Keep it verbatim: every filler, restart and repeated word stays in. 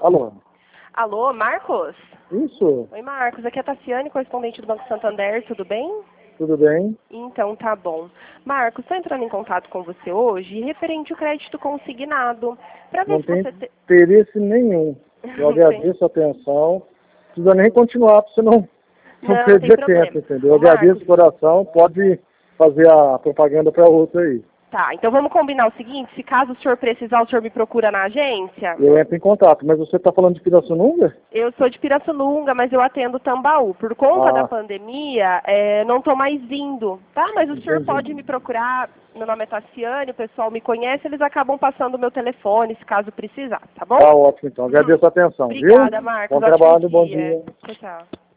Alô? Alô, Marcos? Isso, Oi, Marcos. Aqui é a Tassiane, correspondente do Banco Santander. Tudo bem? tudo bem? Então, tá bom. Marcos, estou entrando em contato com você hoje referente ao crédito consignado. Para ver Não se tem você... Te... interesse nenhum. Eu Não tem... agradeço a atenção. Não precisa nem continuar para você não, não Não, não tem perder tempo, problema. entendeu? Eu Ô, agradeço Marcos, de coração. Pode fazer a propaganda para outro aí. tá. Então vamos combinar o seguinte, se caso o senhor precisar, o senhor me procura na agência? Eu entro em contato. Mas você está falando de Pirassununga? Eu sou de Pirassununga, mas eu atendo Tambaú. Por conta da Ah, pandemia, é, não estou mais indo, tá? Mas o senhor entendi. pode me procurar, meu nome é Tassiane, o pessoal me conhece, eles acabam passando o meu telefone, se caso precisar, tá bom? Tá ótimo, então. Agradeço a atenção, viu? Obrigada, Marcos. Bom Ótimo trabalho, bom dia. dia. Tchau, tchau.